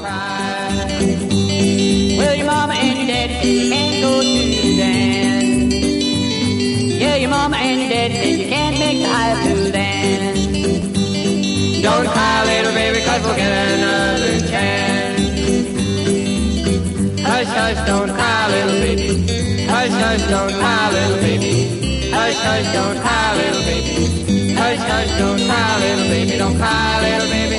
cry. Well, your mama and your daddy said you can't go to the dance. Yeah, your mama and your daddy said you can't make the high school dance. Don't cry, little baby, 'cause we'll get another chance. Hush, hush, don't cry, little baby. Hush, hush, don't cry, little baby. Hush, hush, don't cry, little baby. Hush, hush, don't cry, little baby. Don't cry, little baby.